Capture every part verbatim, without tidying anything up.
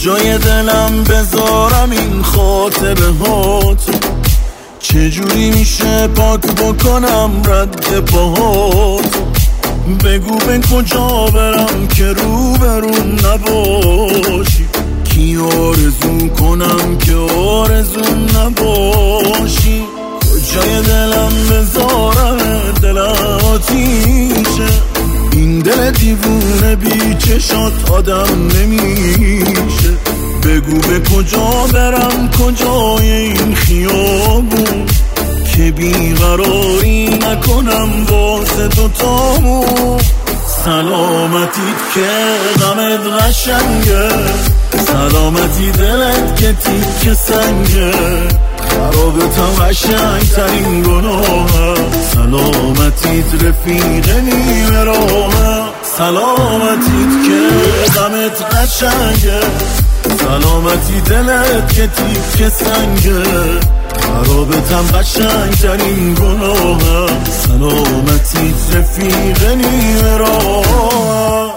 کجای دلم بذارم این خاطره هاتو، چجوری میشه پاک بکنم رد پاهاتو. بگو به کجا برم که روبرون نباشی، کی آرزو کنم که آرزون نباشی. کجای دلم بذارم دل آتیشه، این دل دیوونه بی چشات آدم نمیشه. بگو به کجا برم کجای این خیابون، که بیقراری نکنم واسه دوتامون. سلامتیت که غمت قشنگه، سلامتی دلت که تیک سنگه، خرابتم قشنگ ترین گناهه. سلامتیت رفیق نیمه راهه، سلامتیت که غمت قشنگه، سلامتی دلت که تیک سنگه، خرابتم قشنگ ترین گناهه. سلامتیت رفیق نیمه راهه.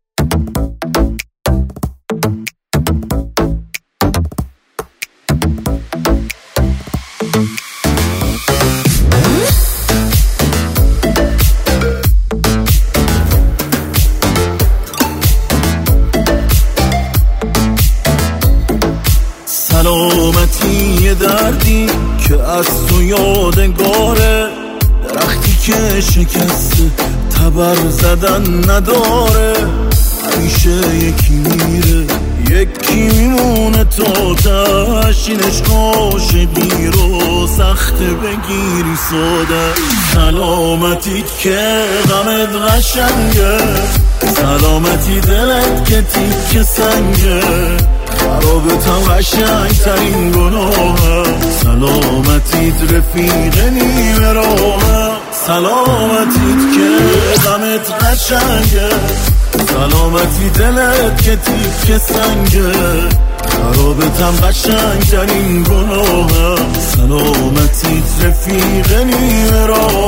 سلامتی یه دردی که از تو یادگاره، درختی که شکسته تبر زدن نداره. همیشه یکی میره یکی میمونه، تا تشینش عاشقی رو سخته بگیری ساده. سلامتیت که غمت قشنگه، سلامتی دلت که تیک سنگه، خرابتم قشنگ ترین گناهه. سلامتیت رفیق نیمه راهه، سلامتیت که غمت قشنگه، سلامتی دلت که تیک سنگه، خرابتم قشنگ ترین گناهه. سلامتیت رفیق نیمه راهه.